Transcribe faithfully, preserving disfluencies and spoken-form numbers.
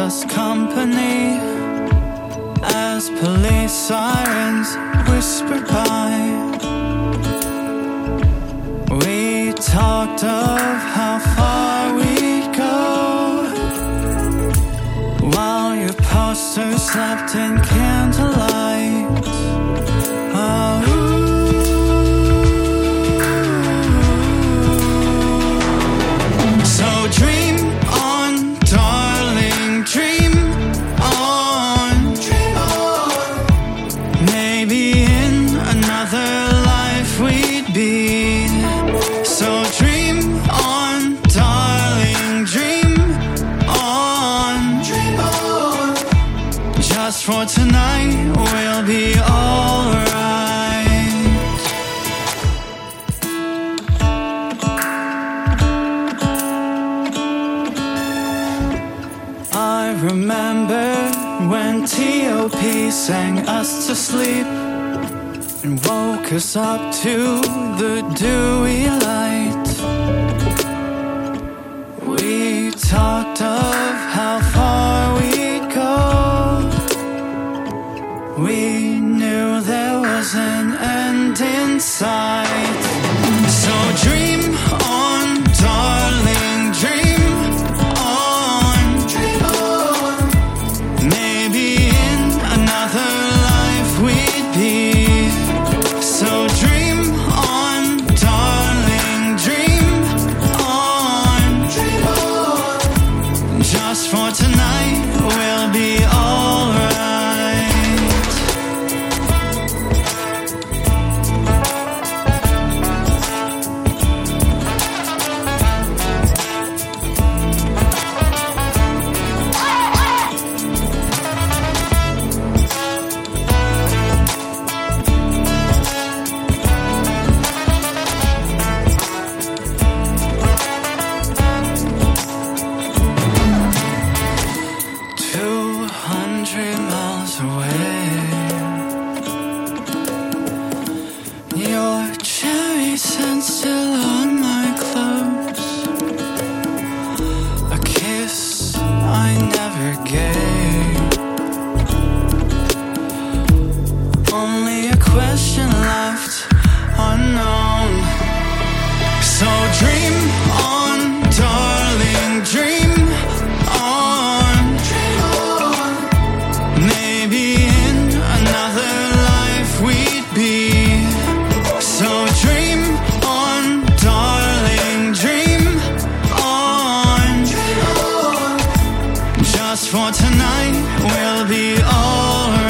us company as police sirens whisper by. We talked of how far we'd go while your poster slept in candlelight. Oh, so dream on, darling, dream on. Dream on. Maybe in another life we'd be. So dream on, darling, dream on. Dream on. Just for tonight, we'll be alright. I remember when T O P sang us to sleep and woke us up to the dewy light. We talked of how far we'd go. We knew there was an end in sight. So dream on, darling, dream on. Dream on. Maybe in another life we'd be. So dream on, darling, dream on. Dream on. Just for tonight, we'll be alright. Two hundred miles away, your cherry scent still on my clothes. A kiss I never gave. Only a question left unknown. So dream on, darling, dream on. Maybe in another life we'd be. So dream on, darling, dream on. Just for tonight, we'll be alright.